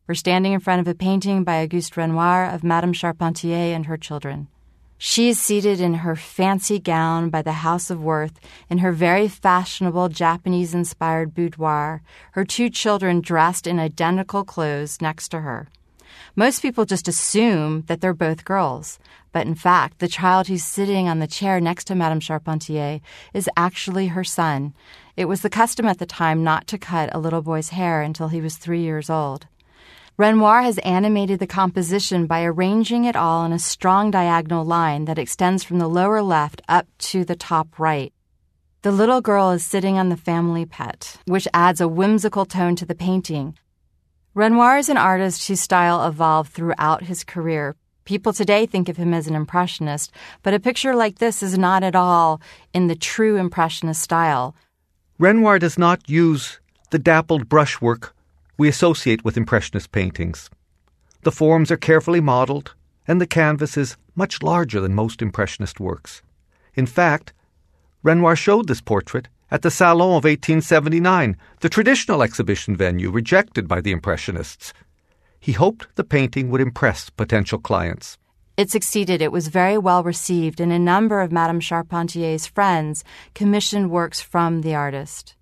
We're standing in front of a painting by Auguste Renoir of Madame Charpentier and her children. She is seated in her fancy gown by the House of Worth in her very fashionable Japanese-inspired boudoir, her two children dressed in identical clothes next to her. Most people just assume that they're both girls, but in fact, the child who's sitting on the chair next to Madame Charpentier is actually her son. It was the custom at the time not to cut a little boy's hair until he was 3 years old. Renoir has animated the composition by arranging it all in a strong diagonal line that extends from the lower left up to the top right. The little girl is sitting on the family pet, which adds a whimsical tone to the painting. Renoir is an artist whose style evolved throughout his career. People today think of him as an impressionist, but a picture like this is not at all in the true impressionist style. Renoir does not use the dappled brushwork we associate with Impressionist paintings. The forms are carefully modeled, and the canvas is much larger than most Impressionist works. In fact, Renoir showed this portrait at the Salon of 1879, the traditional exhibition venue rejected by the Impressionists. He hoped the painting would impress potential clients. It succeeded. It was very well received, and a number of Madame Charpentier's friends commissioned works from the artist.